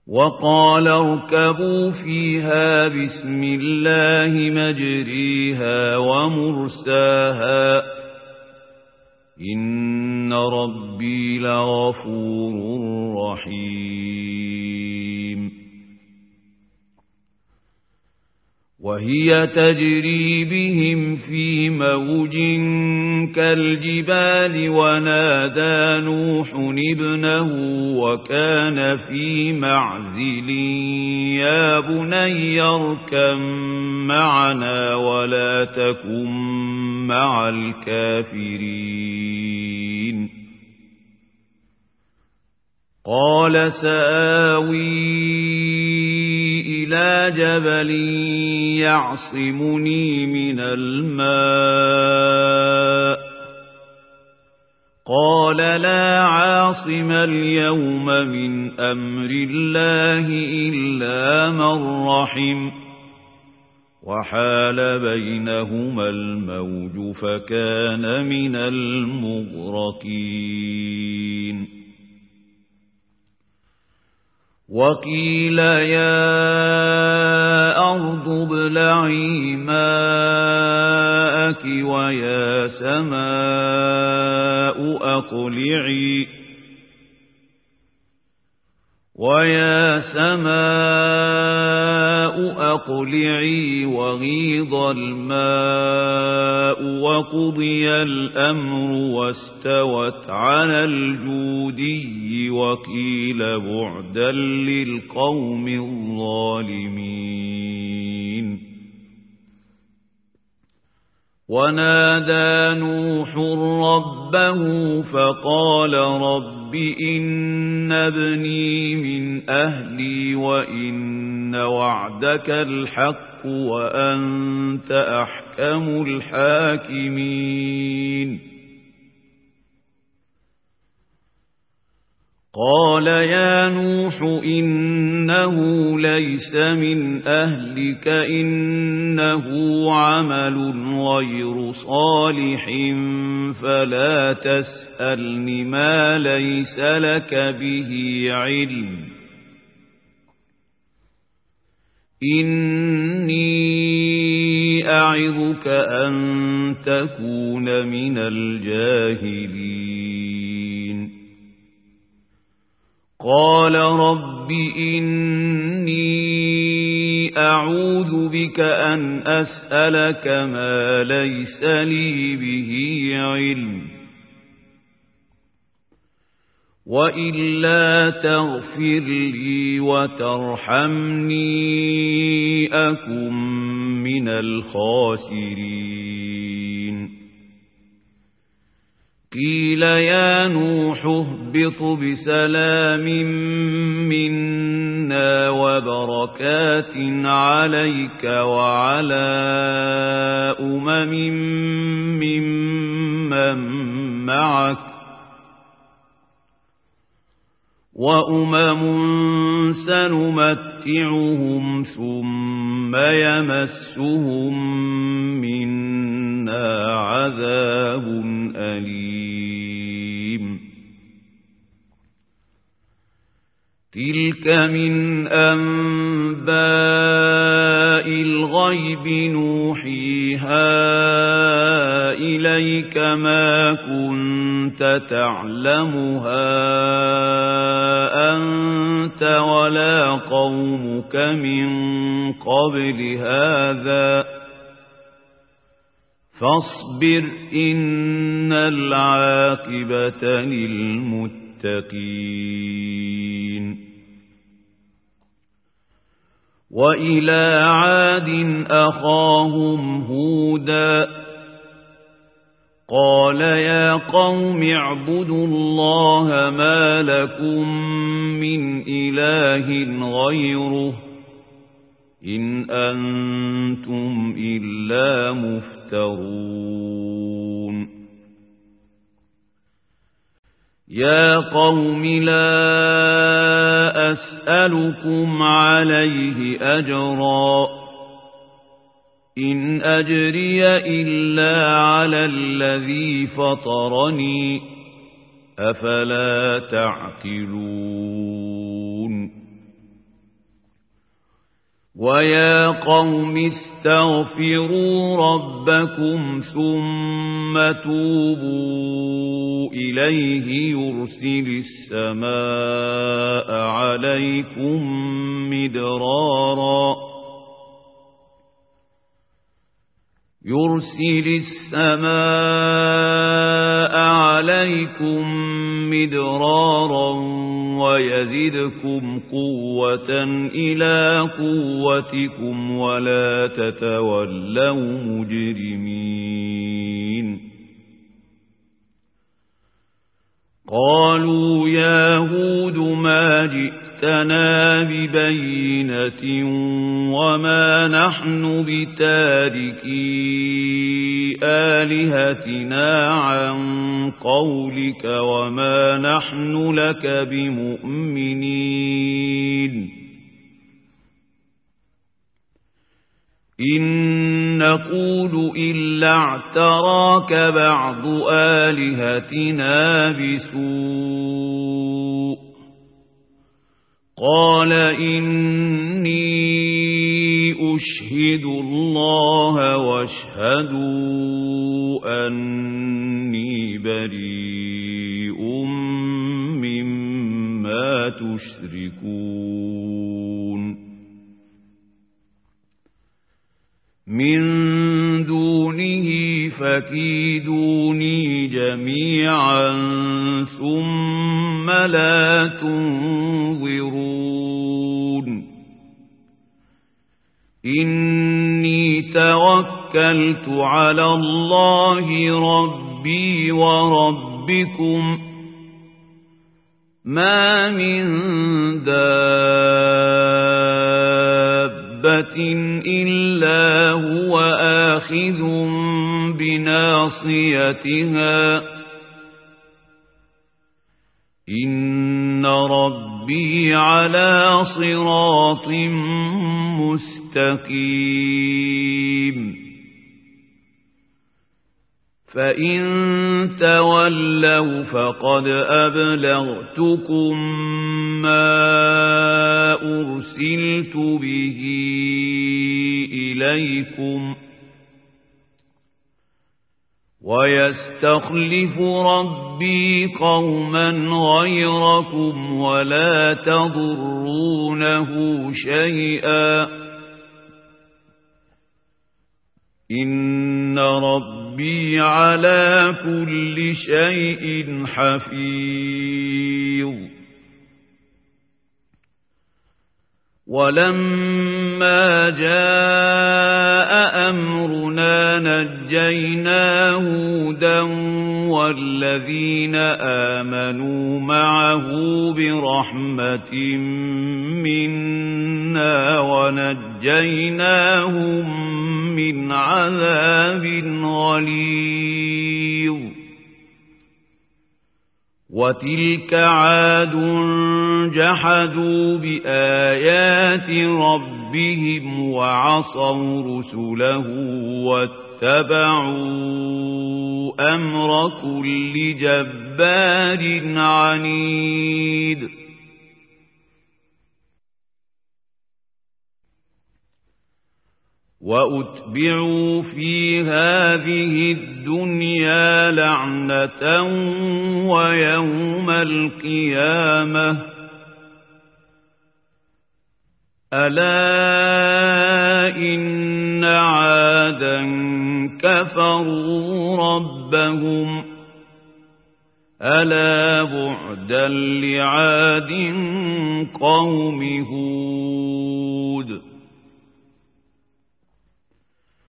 وقال اركبوا فيها بسم الله مجريها ومرساها إن ربي لغفور رحيم وهي تجري بهم في موج كالجبال ونادى نوح ابنه وكان في معزل يا بني اركب معنا ولا تكن مع الكافرين قال سآوي إلى جبل يعصمني من الماء قال لا عاصم اليوم من أمر الله إلا من رحم وحال بينهما الموج فكان من المغرقين وقيل يا أرض ابلعي ماءك ويا سماء أقلعي وغيض الماء وقضي الأمر واستوت على الجودي وقيل بعدا للقوم الظالمين ونادى نوح ربه فقال رب إن ابني من أهلي وإن وعدك الحق وأنت أحكم الحاكمين قال يا نوح إنه ليس من أهلك إنه عمل غير صالح فلا تسألني ما ليس لك به علم إني أعظك أن تكون من الجاهلين قال رب إني أعوذ بك أن أسألك ما ليس لي به علم وإلا تغفر لي وترحمني أكن من الخاسرين قيل يا نوح اهبط بسلام منا وبركات عليك وعلى ممن معك سنمتعهم ثم يمسهم منا عذاب أليم تلك من أنباء الغيب نوحيها إليك ما كنت تعلمها أنت ولا قومك من قبل هذا فاصبر إن العاقبة للمتقين وإلى عاد أخاهم هودا قال يا قوم اعبدوا الله ما لكم من إله غيره إن أنتم إلا مفترون يا قوم لا أسألكم عليه أجرا إن أجري إلا على الذي فطرني أفلا تعقلون ويا قوم استغفروا ربكم ثم توبوا إليه يرسل السماء عليكم مدرارا ويزدكم قوة إلى قوتكم ولا تتولوا مجرمين قالوا يا هود ما جئتنا ببينة وما نحن بتاركي آلهتنا عن قولك وما نحن لك بمؤمنين إن نقول إلا اعتراك بعض آلهتنا بسوء قال إني أشهد الله واشهدوا أني بريء مما تشركون من دونه فكيدوني جميعا ثم لا تنظرون إني توكلت على الله ربي وربكم ما من دابة إلا هو آخذ بناصيتها إن ربي على صراط مستقيم فإن تولوا فقد أبلغتكم ما أرسلت به إليكم ويستخلف ربي قوما غيركم ولا تضرونه شيئا إن ربي على كل شيء حفيظ ولما جاء أمرنا نجينا هودا والذين آمنوا معه برحمة منا ونجيناهم من عذاب غليظ وتلك عاد جحدوا بآيات ربهم وعصوا رسله واتبعوا أمر كل جبار عنيد وأتبعوا في هذه الدنيا لعنة ويوم القيامة ألا إن عادا كفروا ربهم ألا بعدا لعاد قوم هود